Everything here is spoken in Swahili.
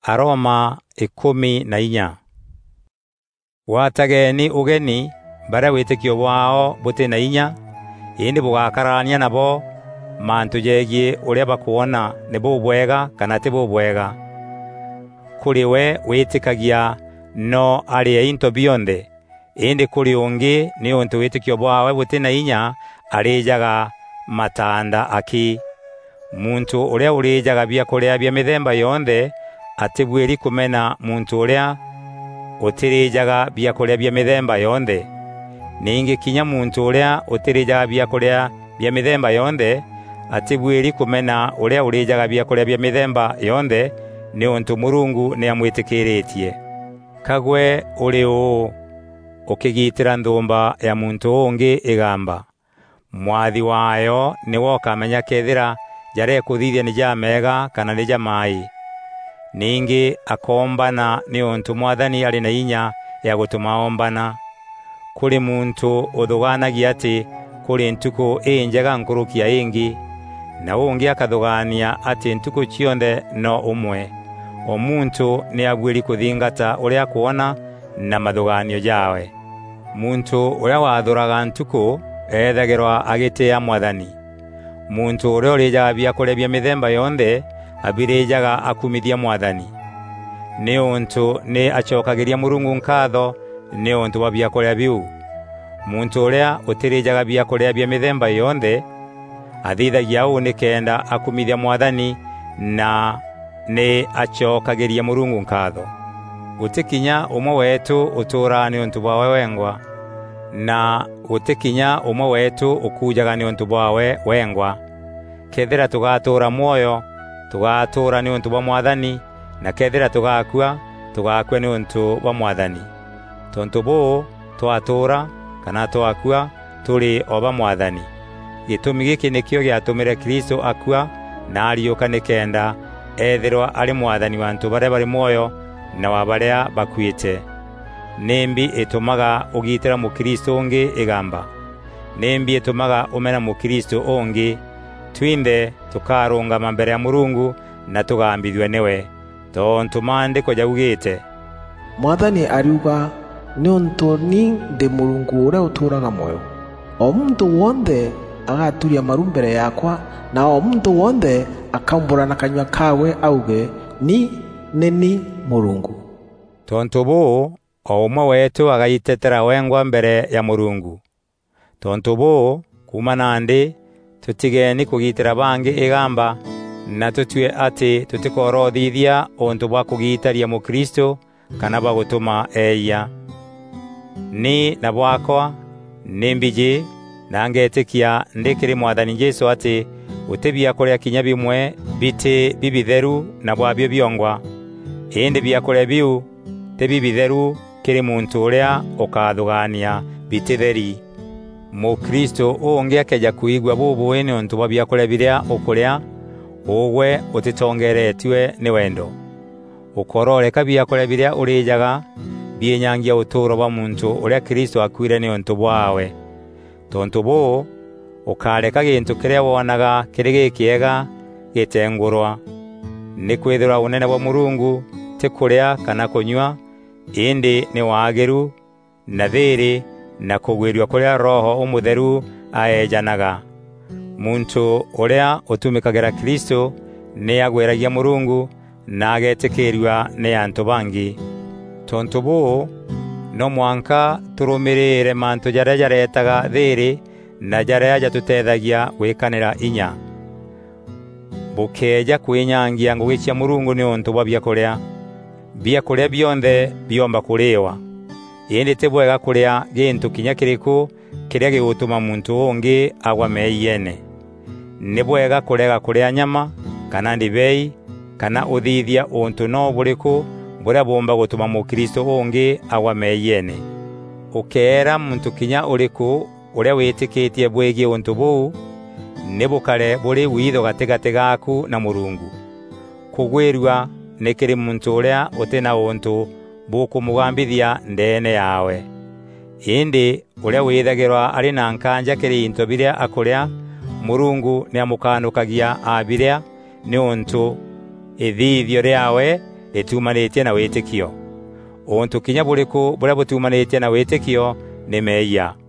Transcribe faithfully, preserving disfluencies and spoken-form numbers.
Aroma ikumi na inya. Watageni ugeni bara witikio bwao buti na inya indi bugakarania nabo mantu jegie uria bakuona ne bubwega kana te bubwega. Kuri we witikagia no ari into bionde indi kuri ungi ni untu witikio bwawe buti na inya arijaga matanda aki. Muntu uria urijaga bia kuria bia mithemba yonde atibwiri kumena muntu uria utirijaga bia kuria bia mithemba yonde. Ningi kinya muntu uria utirijaga bia kuria bia mithemba yonde atibwiri kumena uria urijaga bia kuria bia mithemba yonde ni untu Murungu ni amwitikiritie. Kagwe uri u ukigitira ndumba ya muntu ungi igamba mwathi wayo ni woka menya kethira jare kuthithia ni jamega kana ni jamai. Ningi akombana ni untu mwathani ali na inya ya gutuma ombana. Kuri muntu uthuganagia ati kuri ntuko enjaga nkurukia ingi na ungi akathugania ati ntuko chionde no umwe. Omuntu ni agwiri kuthingata uria kuona na mathuganio jawe. Muntu uria wathuraga ntuko ethagirwa agitia mwathani. Muntu uria urijaga bia kuria bia mithemba yonde abirijaga akumithia mwathani. Ni untu ni achokagiria Murungu nkatho ni untu wa bia kuria biu. Muntu uria utirijaga bia kuria bia mithemba yonde athithagia u ni kenda akumithia mwathani na ni achokagiria Murungu nkatho. Utikinya umwe wetu utura ni untu bwawe wengwa na utikinya umwe wetu ukujaga ni untu bwawe wengwa. Kethira tugatura moyo tugatura ni untu bwa mwathani na kethira tugakua tugakua ni untu bwa mwathani. Tontu bo twatura kana twakua turi oba mwathani. Gitumi giki nikio giatumire Kristo akua na ariuka nikenda ethirwa ari mwathani wa antu bare bari moyo na wa baria bakwite. Nembi itumaga ugitira mu Kristo ungi igamba. Nembi itumaga umena mu Kristo ungi twinde tukarunga mbere ya Murungu na tugambithwe niwe. Tontu maandiko jaugite mwathani ariuga ni untu ni ndi Murungu uria uturaga moyo. O muntu wonde agaturia maru mbere yakwa na o muntu wonde akambura na kanywa kawe auge ni neni Murungu. Tontu bo o umwe wetu agayitetera wengwa mbere ya Murungu. Tontu bo kuma nandi tutigeni kugitira bangi igamba na tutue ati tutikorothithia untu bwa kugitaria mu Kristo kana bagutuma eya. Ni na bwakwa nimbiji nangetikia ndikiri mwathani Jesu ati utebia kuria kinya bimwe biti bibitheru na bwabyo byongwa. Indi bia kuria biu te bibitheru kiri muntu uria ukathugania bititheri. Mu Kristo ungi akeja kuigwa bubu ene untu bwa bia kuria biria ukuria ugwe utitongeretwe ni wendo. Ukorore kabia kuria biria urijaga bienyangia uturo bwa muntu uria Kristo akwire ni untu bwawe. Tontu bo ukareka gintu kiria wonaga kiri gikiega gitengurwa. Ni kwithira unene bwa Murungu te kuria kana kunywa indi ni wagiru na thiri na kugwirwa kuria Roho umutheru aejanaga. Muntu uria utumikagira Kristo ni agweragia Murungu na agetikirwa ni antu bangi. Tontu bo no mwanka turumirire mantu jaria jaretaga thiri na jaria jatutethagia gwikanira inya. Bukeja kwinyangia ngugi cia Murungu ni untu bwa bia kuria. Bia kuria bionde biomba kuriwa. Indi te bwega kuria gintu kinya kiriku kiria gigutuma muntu ungi agwa meiyene. Ni bwega kurega kuria nyama kana ndibei kana uthithia untu no buriku buria bomba gutuma mu Kristo ungi agwa meiyene. Ukera muntu kinya uriku uria witikitie bwegi untu buu ni bukare buri witho gatigate gaku na Murungu. Kugwirwa ni kiri muntu uria utina untu buku mugambithia ndene yawe. Indi uria withagirwa ari na nkanja kiri into biria akuria Murungu ni amukanukagia abiria ni untu ithithio riawe etumanĩtie na wĩtĩkio. Untu kinya buriku buria butumanĩtie na wĩtĩkio nĩ meia.